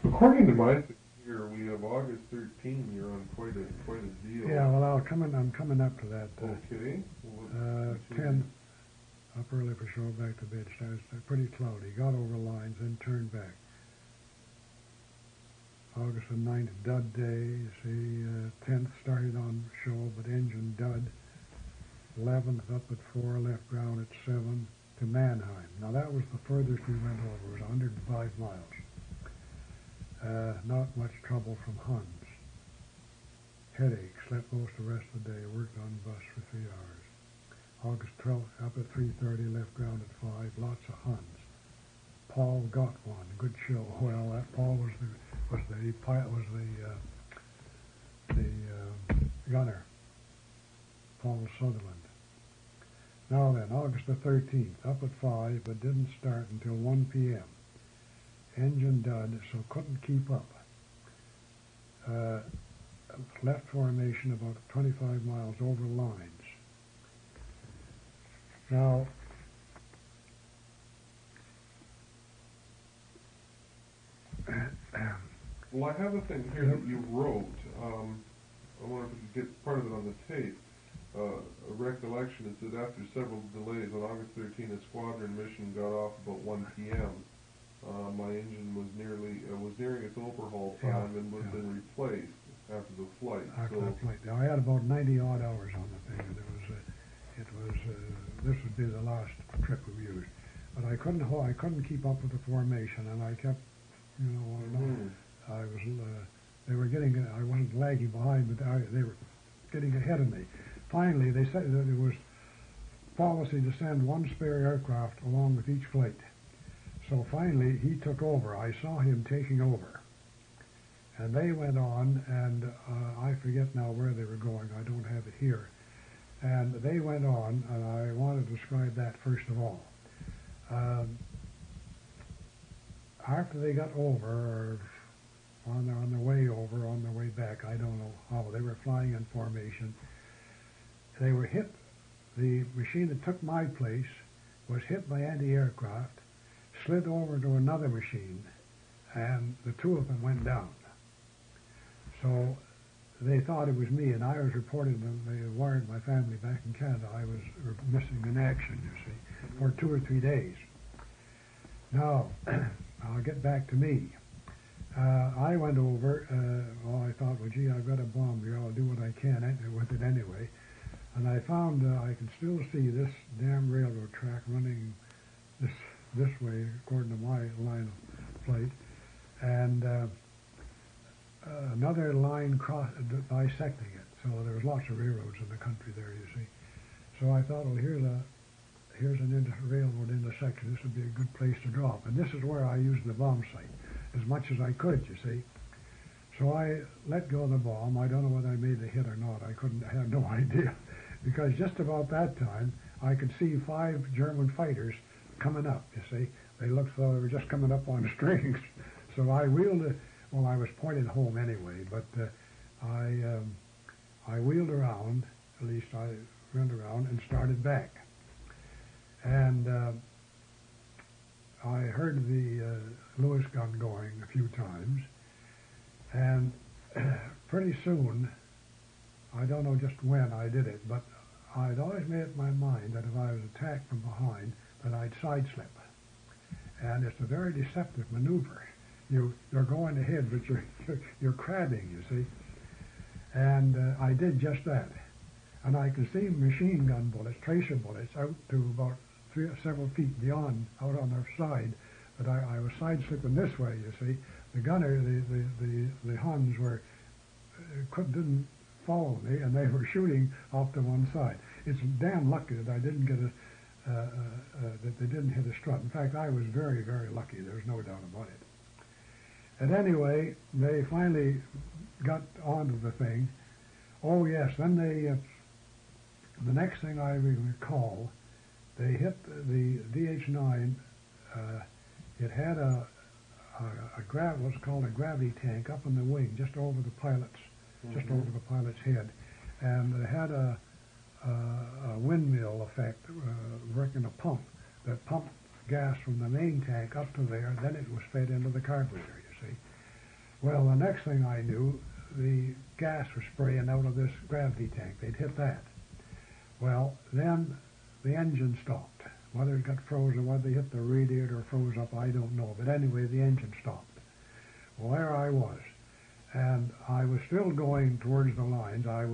According to my thing here, we have August 13. You're on quite a deal. Yeah, well, I'm coming up to that. Okay. Well, 10 up early for show, back to bed. Started pretty cloudy. Got over lines, then turned back. August the 9th, dud day. You see, 10th started on show, but engine dud. 11th up at 4, left ground at 7 to Mannheim. Now that was the furthest we went over. It was 105 miles. Not much trouble from Huns. Headache. Slept most of the rest of the day. Worked on bus for 3 hours. August 12th, up at 3:30, left ground at 5. Lots of Huns. Paul got one. Good show. Well, that Paul was the pilot, was the gunner. Paul Sutherland. Now then, August the 13th, up at 5, but didn't start until 1 p.m. Engine dud, so couldn't keep up. Left formation about 25 miles over lines. Now, well, I have a thing here that you wrote. I wonder if we could get part of it on the tape. A recollection is that after several delays on August 13th, a squadron mission got off about 1 p.m. My engine was nearing its overhaul time and was then replaced after the flight. Now, I had about 90 odd hours on the thing, and this would be the last trip we used. But I couldn't keep up with the formation, and I kept, they were getting, I wasn't lagging behind, but they were getting ahead of me. Finally, they said that it was policy to send one spare aircraft along with each flight. So finally, he took over. I saw him taking over. And they went on, and I forget now where they were going. I don't have it here. And they went on, and I want to describe that first of all. After they got over, or on their way over, on their way back, I don't know how, they were flying in formation. They were hit. The machine that took my place was hit by anti-aircraft, slid over to another machine, and the two of them went down. So they thought it was me, and I was reported, they wired my family back in Canada. I was missing in action, you see, for 2 or 3 days. Now, I'll get back to me. I went over, I thought, well, gee, I've got a bomb here. I'll do what I can with it anyway. And I found I can still see this damn railroad track running this way, according to my line of flight, and another line bisecting it. So there was lots of railroads in the country there, you see. So I thought, well, here's an railroad intersection. This would be a good place to drop. And this is where I used the bomb sight as much as I could, you see. So I let go of the bomb. I don't know whether I made the hit or not. I had no idea. Because just about that time, I could see 5 German fighters coming up, you see. They looked as though they were just coming up on strings. So I wheeled it. Well, I was pointed home anyway, but I wheeled around, at least I went around and started back. And I heard the Lewis gun going a few times, and pretty soon, I don't know just when I did it, but I'd always made up my mind that if I was attacked from behind, that I'd side slip. And it's a very deceptive maneuver. You're going ahead, but you're crabbing, you see. And I did just that. And I could see machine gun bullets, tracer bullets, out to about several feet beyond, out on their side. But I was side slipping this way, you see. The gunner, the Huns didn't follow me, and they were shooting off to one side. It's damn lucky that I didn't get that they didn't hit a strut. In fact, I was very, very lucky. There's no doubt about it. And anyway, they finally got onto the thing. Oh yes, then the next thing I recall, they hit the DH-9. It had what's called a gravity tank up in the wing, just over the pilot's, just over the pilot's head, and it had a windmill effect, working a pump that pumped gas from the main tank up to there. Then it was fed into the carburetor, you see. Well, the next thing I knew, the gas was spraying out of this gravity tank. They'd hit that. Well, then the engine stopped. Whether it got frozen, whether they hit the radiator or froze up, I don't know. But anyway, the engine stopped. Well, there I was. And I was still going towards the lines. It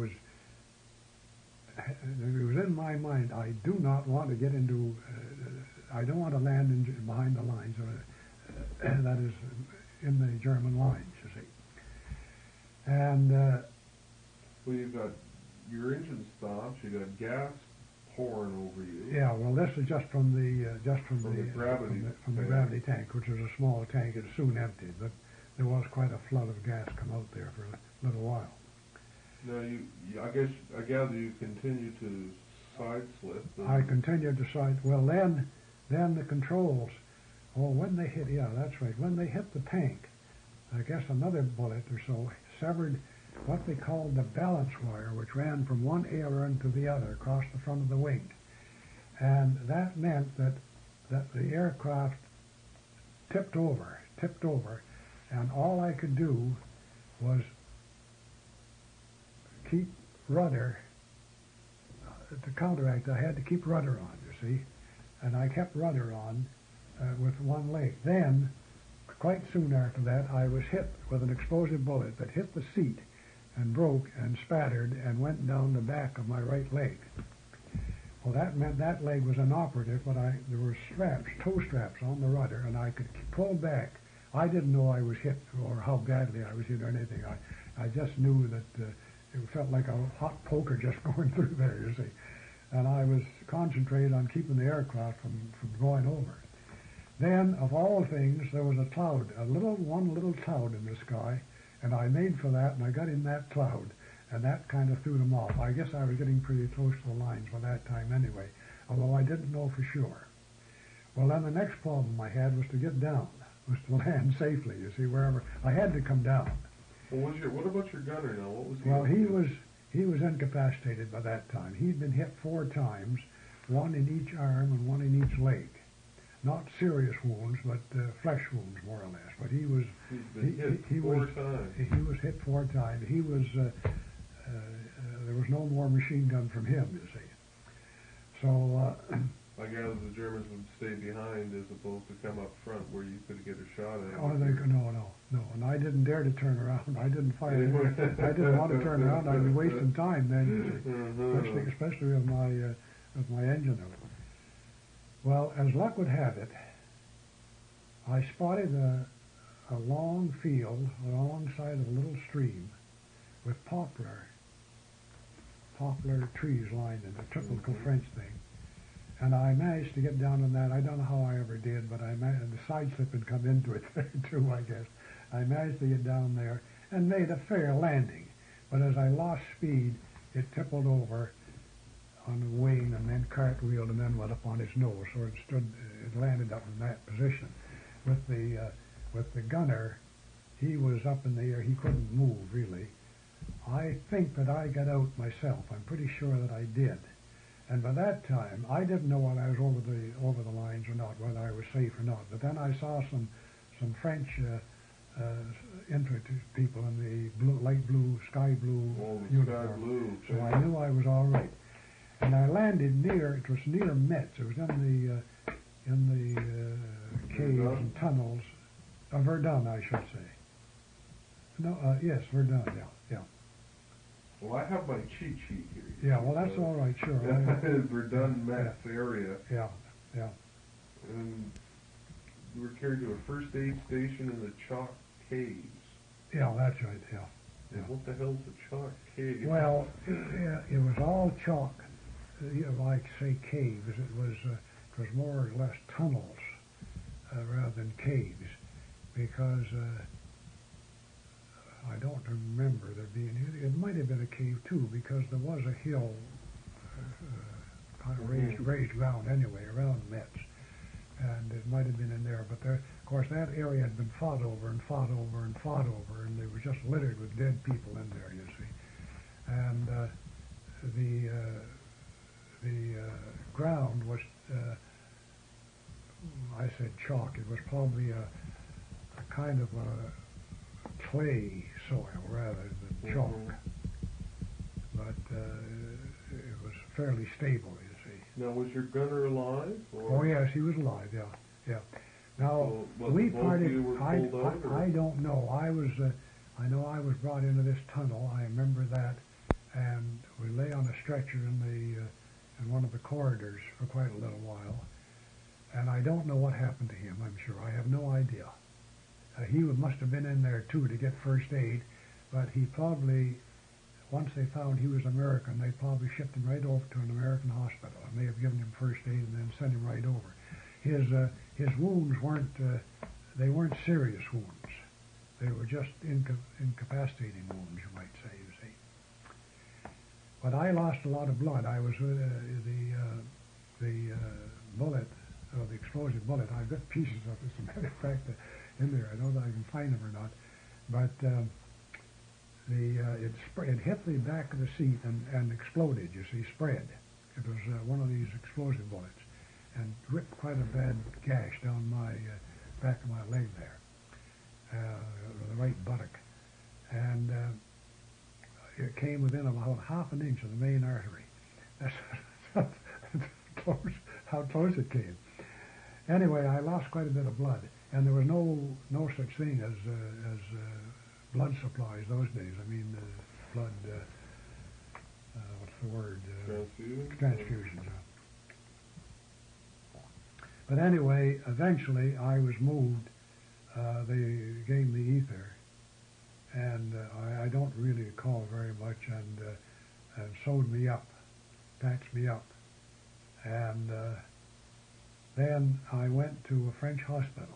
was in my mind, I do not want to get into, I don't want to land behind the lines. That is, in the German lines, you see. And well, you've got your engine stops. You got gas pouring over you. yeah, well, this is just from the gravity tank, which was a small tank. It soon emptied, but there was quite a flood of gas come out there for a little while. Now, I gather you continue to side slip. I continued to side. Well, then the controls. Oh, when they hit, yeah, that's right. When they hit the tank, I guess another bullet or so severed what they called the balance wire, which ran from one aileron to the other across the front of the wing. And that meant that the aircraft tipped over, and all I could do was keep rudder, to counteract, I had to keep rudder on, you see, and I kept rudder on with one leg. Then, quite soon after that, I was hit with an explosive bullet that hit the seat and broke and spattered and went down the back of my right leg. Well, that meant that leg was inoperative, but there were toe straps on the rudder, and I could pull back. I didn't know I was hit or how badly I was hit or anything. I just knew that it felt like a hot poker just going through there, you see. And I was concentrated on keeping the aircraft from going over. Then, of all things, there was a cloud, one little cloud in the sky, and I made for that, and I got in that cloud, and that kind of threw them off. I guess I was getting pretty close to the lines by that time anyway, although I didn't know for sure. Well, then the next problem I had was to get down, was to land safely, you see, wherever. I had to come down. Well, what about your gunner now? What was he? Well, he was incapacitated by that time. He'd been hit 4 times, one in each arm and one in each leg. Not serious wounds, but flesh wounds, more or less. But he was hit 4 times. He was hit 4 times. He was there was no more machine gun from him, you see. So I gather the Germans would stay behind as opposed to come up front where you could get a shot at him. Oh, no, and I didn't dare to turn around. I didn't fire. I didn't want to turn around. I'd be wasting time then, you see. Especially with my engine out. Well, as luck would have it, I spotted a long field alongside of a little stream with poplar trees lined in a typical French thing. And I managed to get down on that. I don't know how I ever did, but the side slip had come into it too, I guess. I managed to get down there and made a fair landing. But as I lost speed, it tippled over on the wing and then cartwheeled and then went up on its nose. So it landed up in that position. With the gunner, he was up in the air. He couldn't move, really. I think that I got out myself. I'm pretty sure that I did. And by that time, I didn't know whether I was over the lines or not, whether I was safe or not. But then I saw some French infantry people in the light blue, sky blue uniform. Sky blue. So I knew I was all right. And I landed it was near Metz. It was in the caves and tunnels of Verdun, I should say. No, yes, Verdun, yeah. Well, I have my cheat sheet here. Yeah, well, that's all right, sure. Verdun, Metz area. Yeah. And you were carried to a first aid station in the Chalk Caves. Yeah, that's right, yeah. What the hell's a chalk cave? Well, it was all chalk. Like, say, caves. It was more or less tunnels rather than caves, because I don't remember there being. It might have been a cave too, because there was a hill, kind of raised ground anyway around Metz, and it might have been in there. But of course, that area had been fought over, and they were just littered with dead people in there. You see, and the ground was, I said chalk. It was probably a kind of a clay soil rather than chalk. Mhm. But it was fairly stable, you see. Now, was your gunner alive? Oh yes, he was alive. Yeah. Now So, we both of parted. you were pulled out, or? I don't know. I know I was brought into this tunnel. I remember that, and we lay on a stretcher in one of the corridors for quite a little while. And I don't know what happened to him. I'm sure I have no idea. He must have been in there too to get first aid, but he probably, once they found he was American, they probably shipped him right over to an American hospital, and they have given him first aid and then sent him right over. His wounds weren't serious wounds. They were just incapacitating wounds, you might say. You see. But I lost a lot of blood. I was the bullet, the explosive bullet. I've got pieces of it, as a matter of fact, in there. I don't know if I can find them or not. But it hit the back of the seat and exploded. You see, spread. It was one of these explosive bullets, and ripped quite a bad gash down my back of my leg there, the right buttock, and it came within about half an inch of the main artery. That's how close it came. Anyway, I lost quite a bit of blood, and there was no such thing as blood supplies those days. I mean, blood. What's the word? Transfusions. But anyway, eventually I was moved. They gave me ether, and I don't really recall very much, and sewed me up, patched me up, and then I went to a French hospital.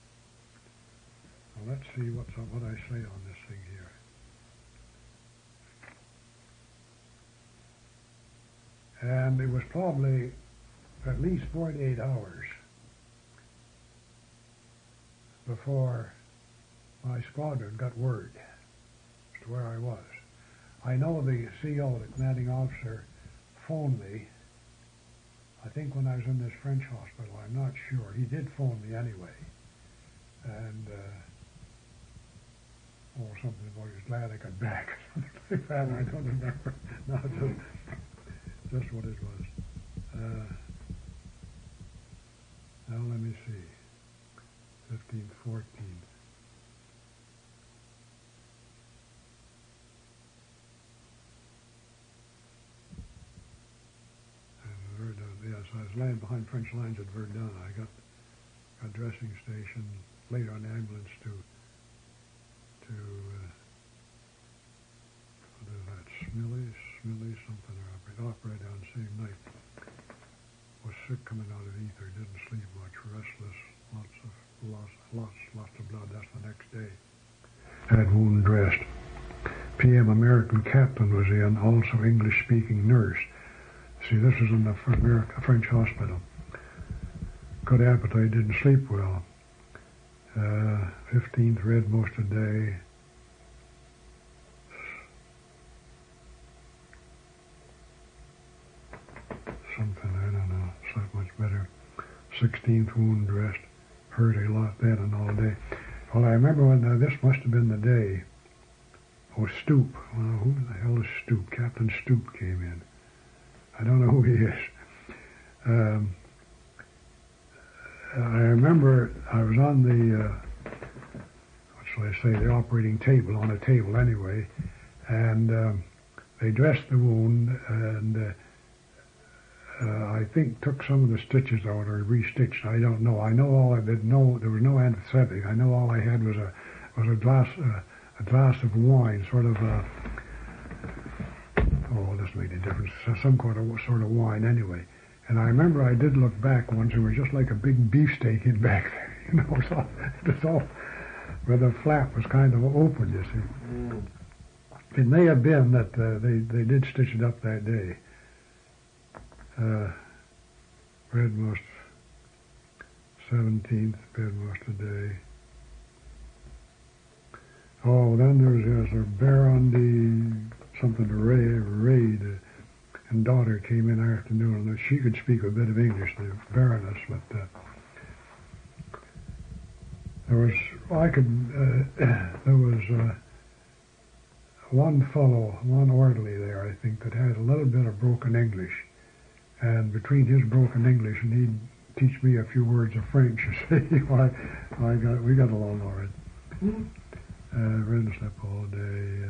Well, let's see what I say on this thing here. And it was probably at least 48 hours before my squadron got word as to where I was. I know the CO, the commanding officer, phoned me, I think when I was in this French hospital. I'm not sure. He did phone me anyway. And, something about he was glad I got back. Something like that. I don't remember. No, just what it was. Now let me see. 15th, 14th. Verdun, yes, I was laying behind French lines at Verdun. I got dressing station, later on the ambulance to what is that, Smiley, something, or operated on the same night. Was sick coming out of ether, didn't sleep much, restless, lots of blood. That's the next day. Had wound dressed. PM American captain was in, also English-speaking nurse. See, this was in the French hospital. Good appetite, didn't sleep well. 15th, read most of the day. Something, I don't know, slept much better. 16th, wound dressed. Hurt a lot then and all day. Well, I remember when this must have been the day. Oh, Stoop. Well, who the hell is Stoop? Captain Stoop came in. I don't know who he is. I remember I was on the, what shall I say, the operating table, on a table anyway, and they dressed the wound, and I think took some of the stitches out or restitched. I don't know. I know all I did know. There was no anesthetic. I know all I had was a glass of wine, sort of. This made a difference. Some sort of wine, anyway. And I remember I did look back once. It was just like a big beefsteak in back there. You know, so it was all where the flap was kind of open. You see. It may have been that they did stitch it up that day. Read most 17th, read most of the day. Oh, then there was a Baron something to raid, and daughter came in afternoon, and she could speak a bit of English, the Baroness, but there was Well, I could, there was one fellow, one orderly there, I think, that had a little bit of broken English. And between his broken English and he'd teach me a few words of French, you see, we got along all right. Read and slept all day.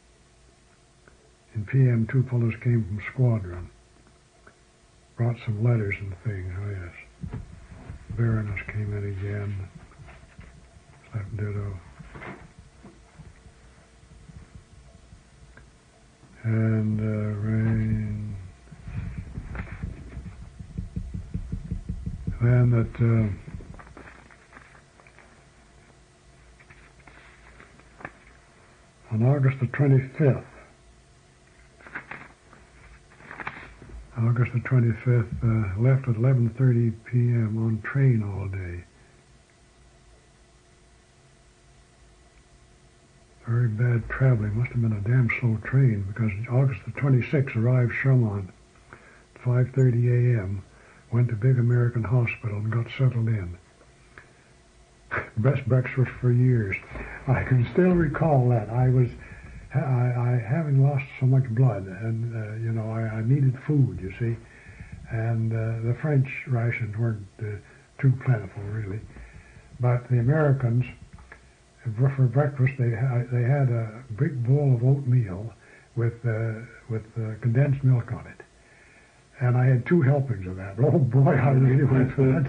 In PM, two fellows came from squadron. Brought some letters and things, oh yes. Baroness came in again. Slept ditto. And rain. Then that on August the 25th, left at 11:30 p.m. on train all day. Very bad traveling. Must have been a damn slow train because August the 26th arrived Shermont at 5:30 a.m. Went to big American hospital and got settled in. Best breakfast for years. I can still recall that. I having lost so much blood, and I needed food, you see, and the French rations weren't too plentiful, really. But the Americans, for breakfast, they had a big bowl of oatmeal with condensed milk on it. And I had 2 helpings of that. Oh boy, I really went for that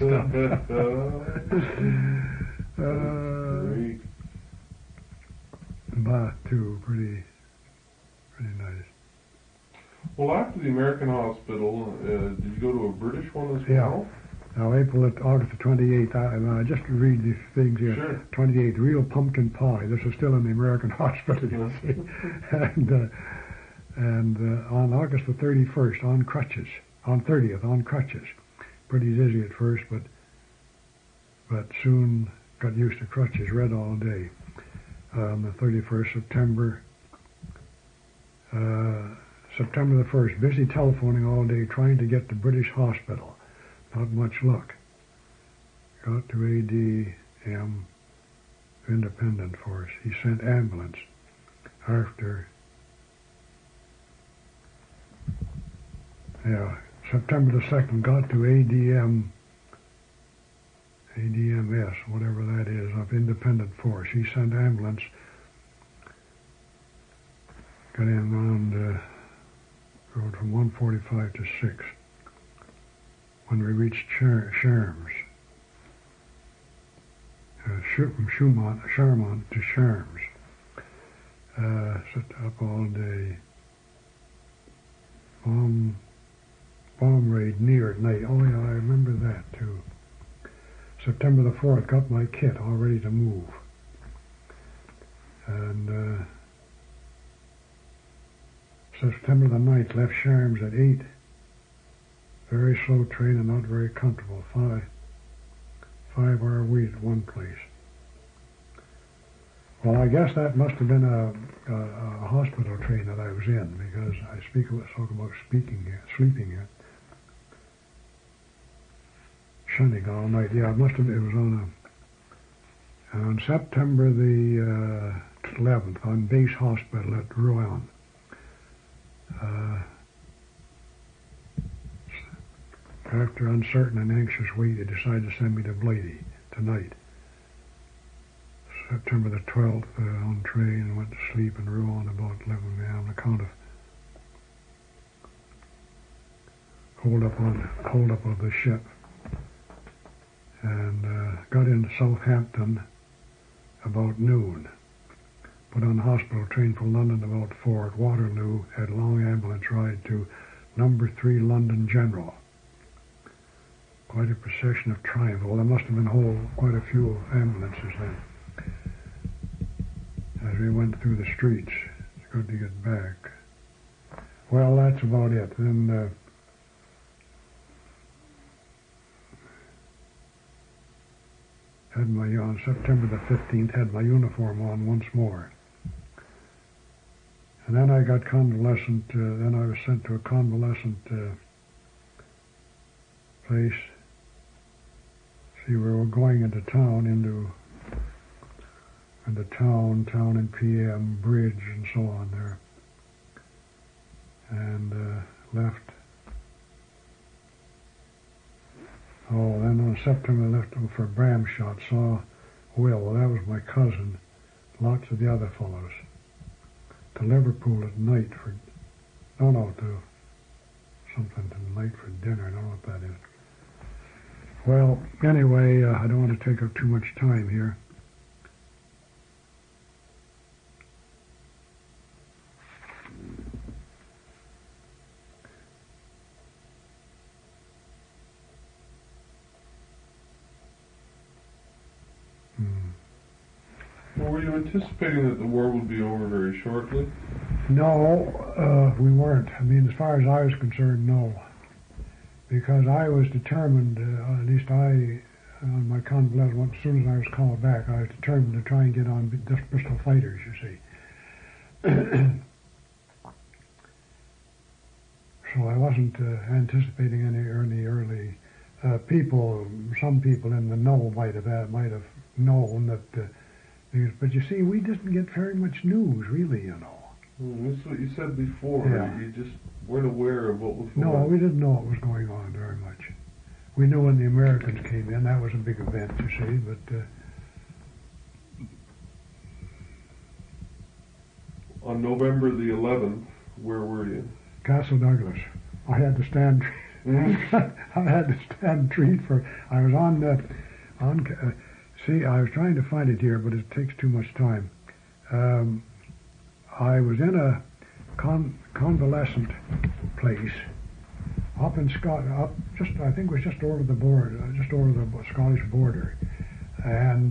stuff. But 2, pretty nice. Well, after the American hospital, did you go to a British one as well? Now, August the 28th, I just read these things here. Sure. 28th, real pumpkin pie. This is still in the American hospital, you see. And on August the 31st, on crutches. On 30th, on crutches. Pretty dizzy at first, but soon got used to crutches. Read all day. On the 31st September. September the 1st, busy telephoning all day, trying to get to British hospital. Not much luck. Got to ADM, Independent Force. He sent ambulance after. September the 2nd, got to ADMS, whatever that is, of Independent Force. He sent ambulance. Got in around, rode from 1:45 to 6. When we reached Sherms, from Shermont to Sherms, sit up all day. Bomb raid near at night. Oh yeah, I remember that too. September the 4th, got my kit all ready to move. And September the 9th, left Sherms at 8. Very slow train and not very comfortable. 5-hour wait at one place. Well, I guess that must have been a hospital train that I was in, because I talk about sleeping here. Shunning all night. Yeah, it was on September the 11th on base hospital at Rouen. After uncertain and anxious wait, they decided to send me to Blighty tonight. September the 12th, on train, and went to sleep in Rouen about 11 a.m. on account of hold up of the ship. And got into Southampton about noon. Put on the hospital train for London about 4 at Waterloo. Had a long ambulance ride to number 3 London General. Quite a procession of triumph. Well, there must have been quite a few ambulances then. As we went through the streets, it's good to get back. Well, that's about it. Then on September the 15th, had my uniform on once more. And then I got convalescent, then I was sent to a convalescent place. See, we were going into town, into and the town and PM, bridge, and so on there. And left. Oh, then on September I left for Bramshot, saw Will. Well, that was my cousin. Lots of the other fellows. To Liverpool at night for, to something tonight for dinner. I don't know what that is. Well, anyway, I don't want to take up too much time here. Well, were you anticipating that the war would be over very shortly? No, we weren't. I mean, as far as I was concerned, no. Because I was determined, at least on my convalescent, as soon as I was called back, I was determined to try and get on just Bristol fighters, you see. So I wasn't anticipating any early people. Some people in the know might have known that. But you see, we didn't get very much news, really, you know. That's what you said before. Yeah. You just weren't aware of what was going on. No, we didn't know what was going on very much. We knew when the Americans came in, that was a big event, you see, but... On November the 11th, where were you? Castle Douglas. I had to stand... I had to stand treat for... I was see, I was trying to find it here, but it takes too much time. I was in a convalescent place up in Scotland, I think it was just over the border, just over the Scottish border, and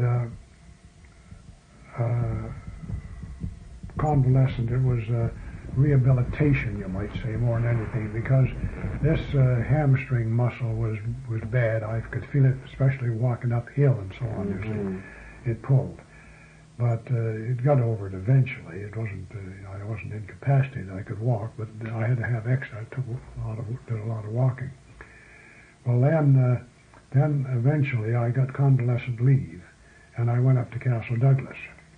convalescent. It was rehabilitation, you might say, more than anything, because this hamstring muscle was bad. I could feel it, especially walking uphill and so on. You see, it pulled. But it got over it eventually. It wasn't. I wasn't incapacitated. I could walk, but I had to have extra. I did a lot of walking. Well, then eventually I got convalescent leave, and I went up to Castle Douglas.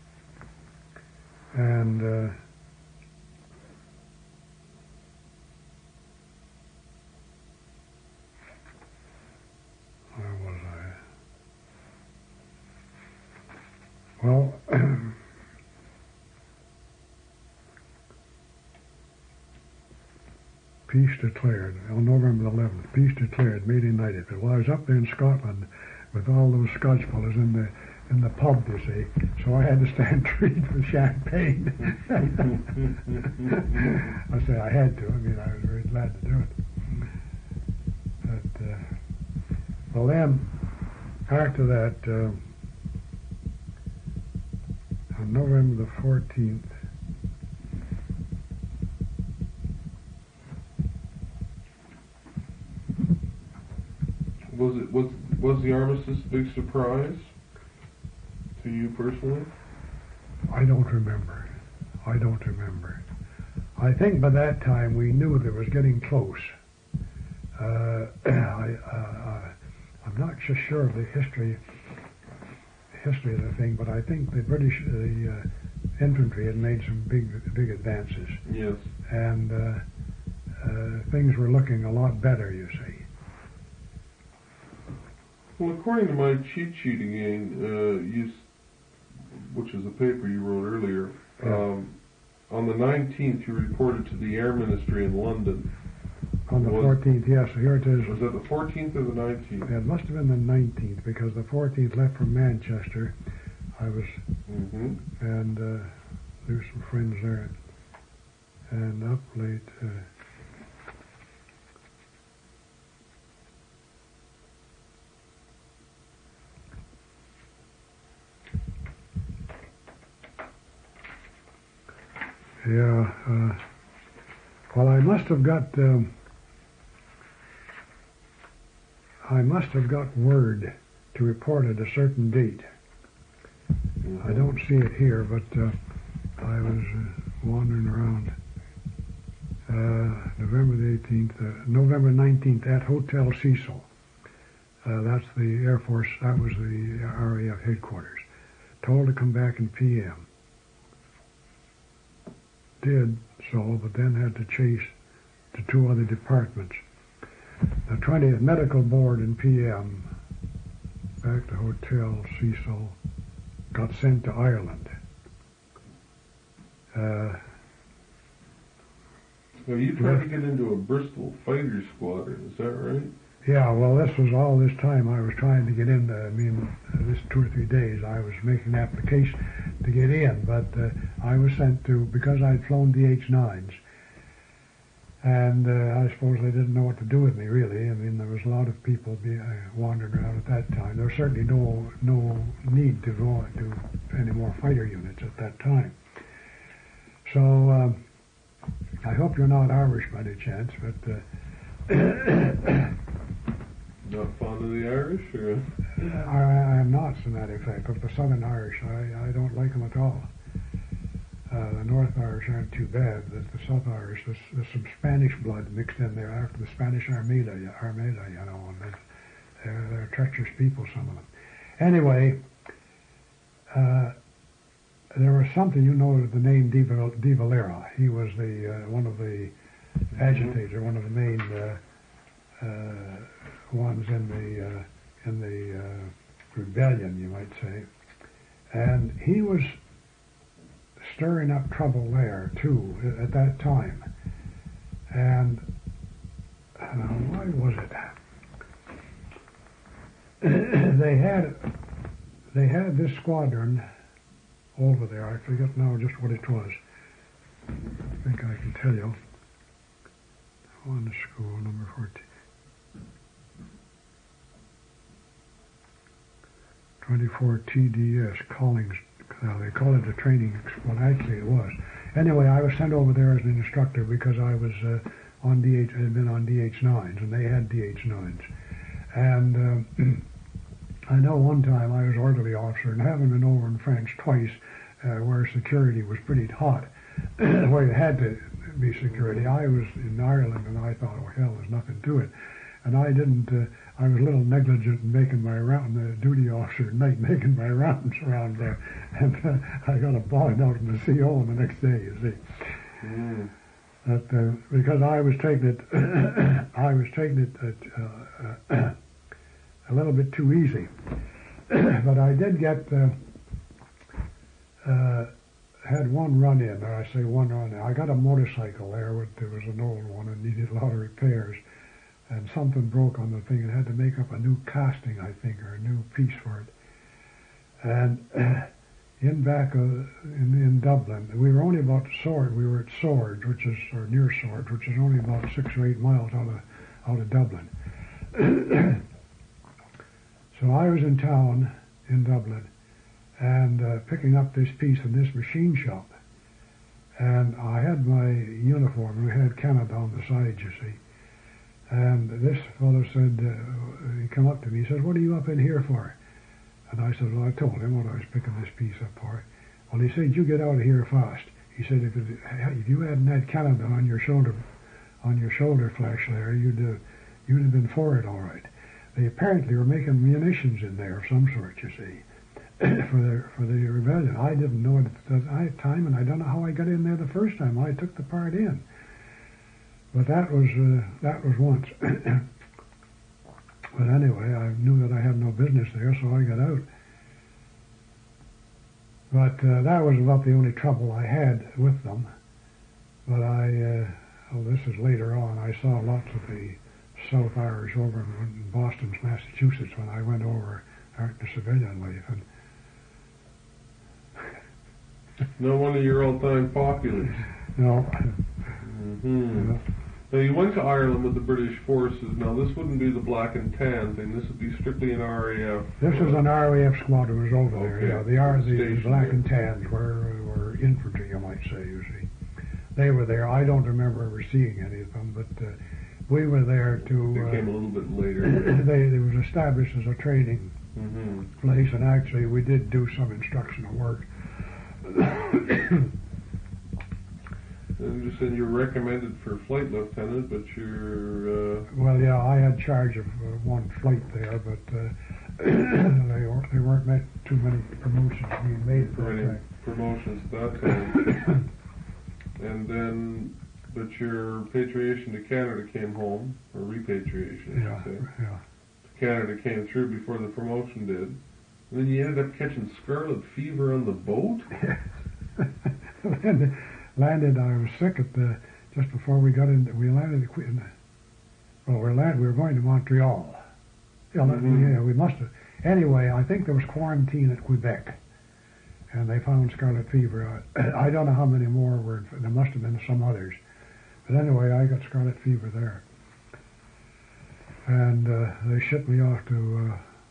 And where was I? Well, peace declared on November 11th. Peace declared, made united. But while I was up there in Scotland with all those Scotch fellows in the pub, you see, so I had to stand treat for champagne. I say I had to. I mean, I was very glad to do it. But well, then after that, on November the 14th. Was the armistice a big surprise to you personally? I don't remember. I think by that time we knew that it was getting close. I'm not so sure of the history of the thing, but I think the British infantry had made some big advances. Yes. And things were looking a lot better, you see. Well, according to my cheat sheet again, which is a paper you wrote earlier, on the 19th you reported to the Air Ministry in London. On the 14th, yes, here it is. Was that the 14th or the 19th? It must have been the 19th, because the 14th left from Manchester. I was, and there's some friends there, and up late. Well, I must have got word to report at a certain date. I don't see it here, but I was wandering around. November the 18th, November 19th at Hotel Cecil. That's the Air Force. That was the RAF headquarters. told to come back in PM. Did so, but then had to chase to 2 other departments. The 20th Medical Board in PM, back to Hotel Cecil, got sent to Ireland. Now, you tried to get into a Bristol fighter squadron, is that right? Yeah, well, this was all this time I was trying to get in. This 2 or 3 days I was making an application to get in, but I was sent to, because I'd flown DH-9s, and I suppose they didn't know what to do with me, really. I mean, there was a lot of people wandering around at that time. There was certainly no need to go to any more fighter units at that time. So I hope you're not Irish by any chance, but Not fond of the Irish, or? I am not, as a matter of fact. But the Southern Irish, I don't like them at all. The North Irish aren't too bad, but the South Irish, there's some Spanish blood mixed in there after the Spanish Armada, you know, and they're treacherous people, some of them. Anyway, there was something, you know, the name De Valera. He was one of the agitators, one of the main ones in the rebellion, you might say, and he was stirring up trouble there too at that time. And why was it? they had this squadron over there. I forget now just what it was. I think I can tell you. On the school, number 14. 24 TDS, Collings. They call it a training, well actually it was. Anyway, I was sent over there as an instructor because I was had been on DH-9s, and they had DH-9s. And I know one time I was orderly officer, and having been over in France twice, where security was pretty hot, where you had to be security. I was in Ireland, and I thought, oh hell, there's nothing to it. And I didn't, I was a little negligent in making my round, the duty officer at night, making my rounds around there. And I got a bogged out in the CO the next day, you see. Mm. That, because I was taking it, a little bit too easy. But I did get, had one run in, or I say one run in. I got a motorcycle there, there was an old one and needed a lot of repairs. And something broke on the thing and had to make up a new casting, I think, or a new piece for it. And in Dublin, we were only about Swords. We were at Swords, or near Swords, which is only about 6 or 8 miles out of Dublin. So I was in town in Dublin and picking up this piece in this machine shop. And I had my uniform. We had Canada on the side, you see. And this fellow said, he came up to me, he said, what are you up in here for? And I said, well, I told him what I was picking this piece up for. Well, he said, you get out of here fast. He said, if you hadn't had Canada on your shoulder flash there, you'd have been for it all right. They apparently were making munitions in there of some sort, you see, for the rebellion. I didn't know it at that time, and I don't know how I got in there the first time. I took the part in. But that was once. But anyway, I knew that I had no business there, so I got out. But that was about the only trouble I had with them. But this is later on, I saw lots of the South Irish over in Boston, Massachusetts, when I went over to civilian life. And Not one of your old-time populace. no. Mm-hmm. Yeah. Now, you went to Ireland with the British forces. Now, this wouldn't be the black and tan thing. This would be strictly an RAF. This was an RAF squadron was over there. Okay. Yeah, the black and tans were infantry, you might say. You see, they were there. I don't remember ever seeing any of them, but we were there to. They came a little bit later. They was established as a training place, and actually we did do some instructional work. And you said you're recommended for flight lieutenant, but you're... Well, yeah, I had charge of one flight there, but They weren't too many promotions being made at For that any time. promotions at that time. And then, but your repatriation to Canada came home, or repatriation, I Yeah, should say. yeah. Canada came through before the promotion did. And then you ended up catching scarlet fever on the boat? landed, I was sick at the, just before we got in, we landed at well, we were going to Montreal. Yeah, yeah, we must have. Anyway, I think there was quarantine at Quebec, and they found scarlet fever. I don't know how many more were, there must have been some others. But anyway, I got scarlet fever there. And they shipped me off to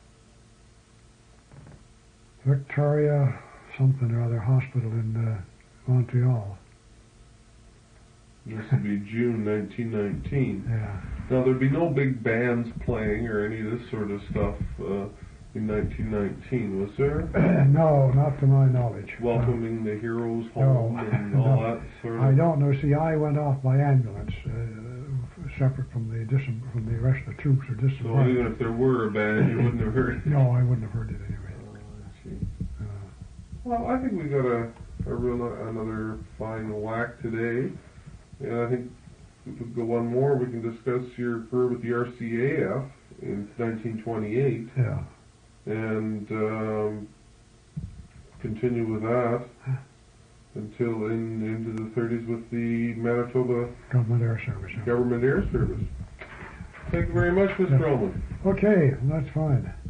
Victoria something or other hospital in Montreal. This would be June 1919. Yeah. Now, there'd be no big bands playing or any of this sort of stuff in 1919, was there? No, not to my knowledge. Welcoming the heroes home no, and all no. that sort of... I don't know. See, I went off by ambulance, separate from the rest of the troops or So disembarked. even if there were a band, you wouldn't have heard it? No, I wouldn't have heard it anyway. Oh, I see. Well, I think we got another fine whack today. And I think if we go one more, we can discuss your career with the RCAF in 1928. Yeah. And continue with that until into the 30s with the Manitoba Government Air Service. Yeah. Government Air Service. Thank you very much, Mr. Ullman. Okay, that's fine.